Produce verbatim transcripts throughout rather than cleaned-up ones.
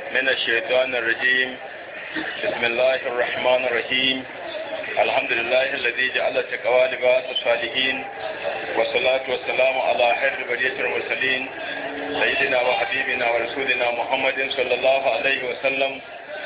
من الشيطان الرجيم. بسم الله الرحمن الرحيم. الحمد لله الذي جعل التقوى لباس الصالحين، والصلاة والسلام على خير برية المرسلين سيدنا وحبيبنا ورسولنا محمد صلى الله عليه وسلم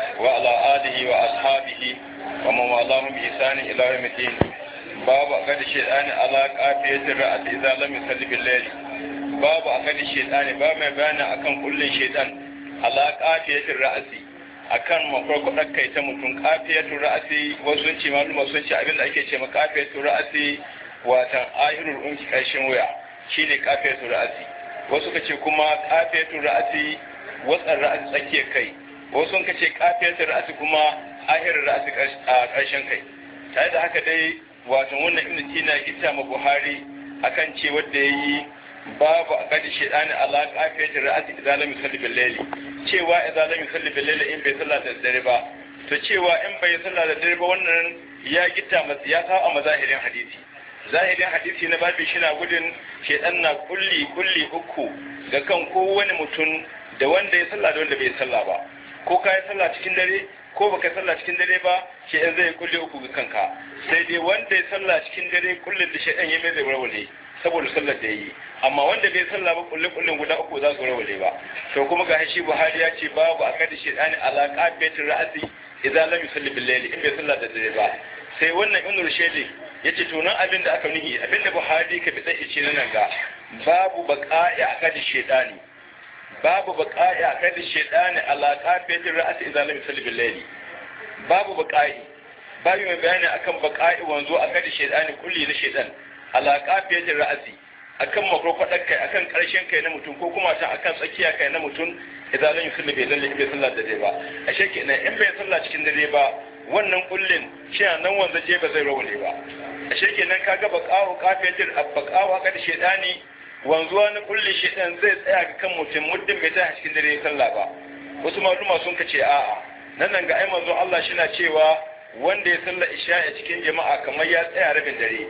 وعلى آله وأصحابه ومن والاهم بإحسان إلى يوم الدين. باب أكد الشيطان على قافية الرأس إذا لم يصلي بالليل. باب أكد الشيطان باب ما بان أكن كل شيطان على قافية الرأس akan mafarkwadar kai ta mutum. Kafiyatu ra'asi wasu sun ce maluma sun ce abinda ake ce ma kafiyatu ra'asi watan ahirul unki karshen waya shine kafiyatu ra'asi. Wasu ka ce kuma kafiyatu ra'asi wasan ra'asi tsakiyar kai. Wasu sun ka ce kafiyatu ra'asi kuma ahirul ra'asi karshen kai. Tare da haka dai watan wannan ibnu tina gita ma Buhari akan ce wanda yayi babu akadi shedani ala kafiyatu ra'asi idan lam yusalli bil layli, cewa idan lam yusalli bil layli in bai sallah da dare ba, to cewa in bai sallah da dare ba wannan ya gita masa ya sa a mazahirin hadisi. Zahirin hadisi na babu shi na gudun shedan na kulli kulli uku ga kan kowane mutum da wanda ya sallah da wanda bai sallah ba, ko ka yi sallah cikin dare ko baka sallah cikin dare ba shedan zai kulli uku ga kanka. Sai dai wanda ya sallah cikin dare kullin da shedan ya mai zai warware saboda sallar da yi, amma wanda bai sallah ba kullun kullun guda uku za su rawale ba. To kuma ga shi Buhari ya ce babu akadi shedani ala qafiyatir ra'si idan lam yusalli bil layli, in bai sallah da dare ba. Sai wannan Ibn Rushd yace to nan abinda aka nuhi abinda Buhari ka bi sai ce nan ga babu baqa'i akadi shedani babu baqa'i akadi shedani ala qafiyatir ra'si idan lam yusalli bil layli. Babu baqa'i babu mai bayani akan baqa'i wanzo akadi shedani kulli na shedan ala qafiyatir ra'si akan mafarkwadar kai akan karshen kai na mutum ko kuma ta akan tsakiya kai na mutum idan lan yusalli bai lalle bai sallah da dare ba. Ashe kenan in bai sallah cikin dare ba wannan kullin shi nan wanda je ba zai rawale ba. Ashe kenan kaga baqa'u qafiyatir abbaqa'u haka da shedani wanzuwa na kullin shedan zai tsaya ga kan mutum muddin bai ta cikin dare sallah ba. Wasu maluma sun kace a'a nan nan ga ai manzo Allah shi na cewa wanda ya salla isha'i cikin jama'a kamar ya tsaya rabin dare,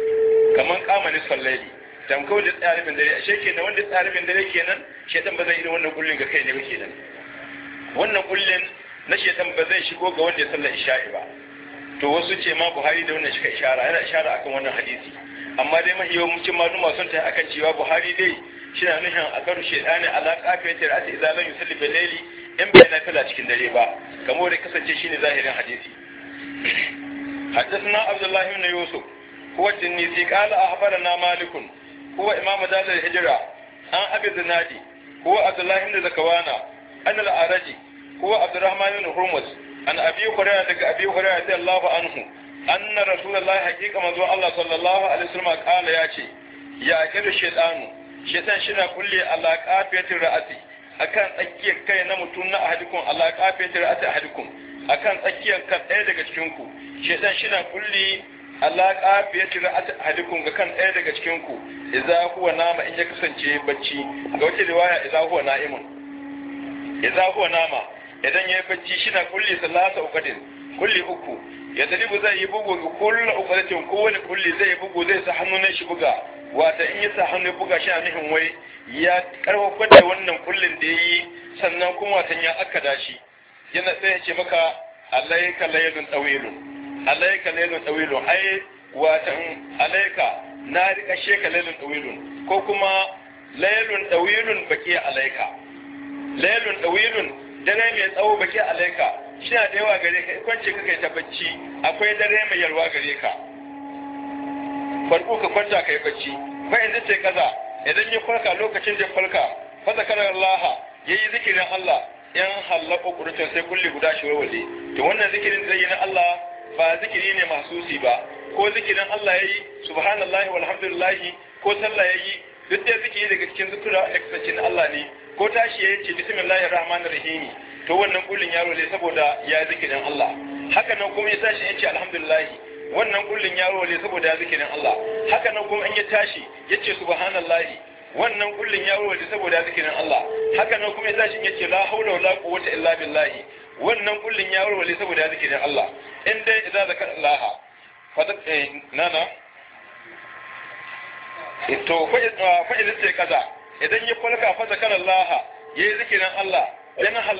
kamar kamanin sallaili tamkau da tsaribin dare. Ashe kenan wanda tsaribin dare kenan shedan ba zai irin wannan kullin ga kai ne ba kenan. Wannan kullin na shedan ba zai shigo ga wanda ya sallar isha'i ba. To wasu ce ma Buhari da wannan shi ka ishara yana ishara akan wannan hadisi, amma dai mahi yawancin maluma sun tayi akan cewa Buhari dai shi na nufin akaru shedani ala qafiyatir ra'si idan lam yusalli bil layli in bai nafila cikin dare ba, kamar da kasance shine zahirin hadisi. حدثنا عبد الله بن يوسف هو التنيسي قال أخبرنا مالك هو إمام دار الهجرة عن أبي الزنادي هو عبد الله بن زكوانا أن الأعرجي هو عبد الرحمن بن هرمز عن أبي هريرة أبي هريرة رضي الله عنه أن رسول الله حقيقة منذ الله صلى الله عليه وسلم قال ياتي يا أكل الشيطان شيطان شنا كل على قافية الرأس akan tsakiyar kai na mutum na ahadukum Allah qafiyatir ra'si ahadukum akan tsakiyar kan ɗaya daga cikin ku shedan shina kulli Allah qafiyatir ra'si ahadukum ga kan ɗaya daga cikin ku idza huwa nama in ya kasance bacci. Ga wata riwaya idza huwa na'imun, idza huwa nama idan yayi bacci shina kulli salasa uqadin kulli uku ya dalibu zai yi bugu ga kullu uqadatin kowane kulli zai bugu zai sa hannun shi buga, wata in ya sa hannu buga shi a nufin wai ya karfafa da wannan kullin da yayi sannan kuma watan ya akkada shi yana sai ya ce maka alayka laylun tawilun alayka laylun tawilun ai watan alayka na rika sheka laylun tawilun ko kuma laylun tawilun baki alayka laylun tawilun dare mai tsawo baki alayka shi da yawa gare ka kwance kake ta bacci akwai dare mai yalwa gare ka farko ka kwanta kai bacci fa inda ce kaza idan ya farka lokacin da farka fa zakara Allah yayi zikirin Allah yan halaka kurutun sai kulli guda shi wawale. To wannan zikirin zai yi na Allah ba zikiri ne mahsusi ba, ko zikirin Allah yayi subhanallahi walhamdulillahi ko sallah yayi duk da zikiri daga cikin zikira da kasance na Allah ne, ko tashi yayi ce bismillahir rahmanir rahim to wannan kullin yaro ne saboda ya zikirin Allah. Haka nan kuma ya tashi yace alhamdulillah wannan kullin yaro ne saboda ya zikirin Allah. Haka nan kuma in ya tashi yace subhanallahi wannan kullin yaro ne saboda ya zikirin Allah. Haka nan kuma ya tashi yace la haula wala quwwata illa billah wannan kullin yaro ne saboda ya zikirin Allah. In dai idza zakara Allah fa nana to fa idan sai kaza idan ya falka fa zakara Allah yayi zikirin Allah yana